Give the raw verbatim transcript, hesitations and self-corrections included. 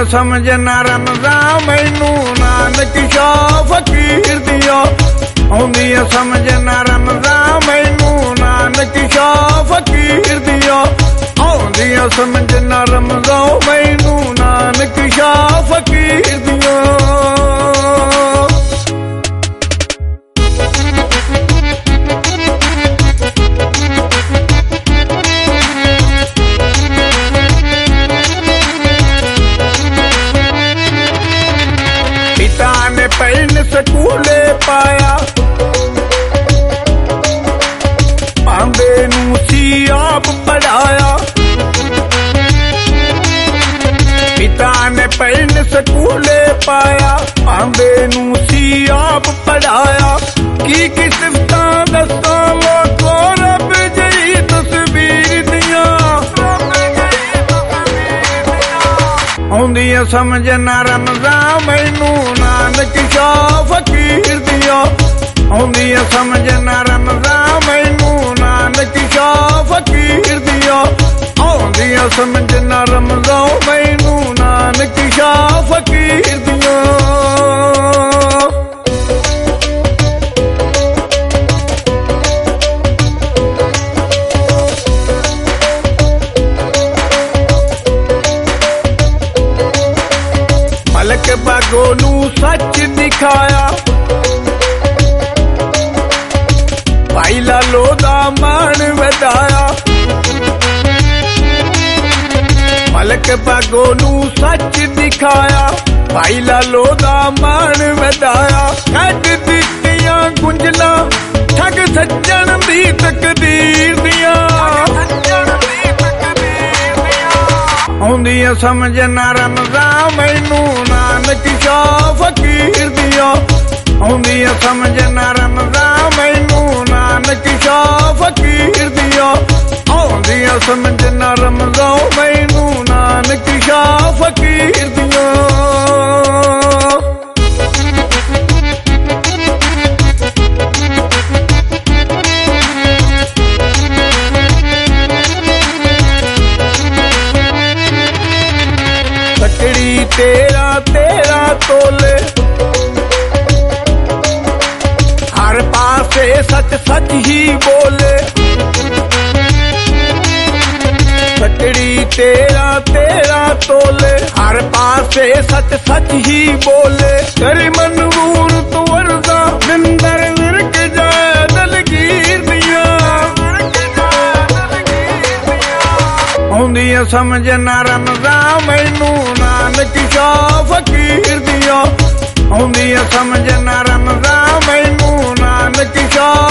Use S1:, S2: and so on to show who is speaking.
S1: समझ ना रमज़ान मैनू नानक शाह फकीर दिया आउंदियां समझ ना रमज़ान मैनू नानक शाह फकीर दिया आउंदियां समझ ना रमज़ान मैनू नानक शाह फकीर दिया पहन स्कूले पाया पांदे नू सी आप पढ़ाया पिता ने पहन स्कूले पाया पांदे नू सी आप पढ़ाया की की सिफतां दस्सां लोको रब जई तस्वीर दियां आउंदियां समझ ना रमज़ान मैनू नानक शाह फकीर दिया आउंदियां समझ ना रमज़ान मैनू नानक शाह फकीर दिया आउंदियां समझ ना रमज़ान मैनू नानक शाह फकीर दिया मलक बागो नू सच दिखाया भाई लालो दा मान वधाया मलक बागो नू सच दिखाया भाई लालो दा मान वधाया कद दित्तियां गुंजला ठग सज्जन दी तकदीर दियां आउंदियां समझ ना रमज़ान मैनू नानक शाह फकीर दिया आउंदियां समझ ना रमज़ान मैनू नानक शाह फकीर दिया आउंदियां समझ ना रमज़ान मैनू नानक शाह फकीर दिया तकड़ी तेरा तेरा तोले हर पासे सच सच ही बोले तकड़ी तेरा तेरा तोले हर पासे सच सच ही बोले तेरी मनूर तू वर्दा निंदर विरक जाए दलगीर दिया आउंदियां समझ ना रमज़ान मैनू नानक शाह फकीर दिया आउंदियां समझ ना रमज़ान मैनू नानक शाह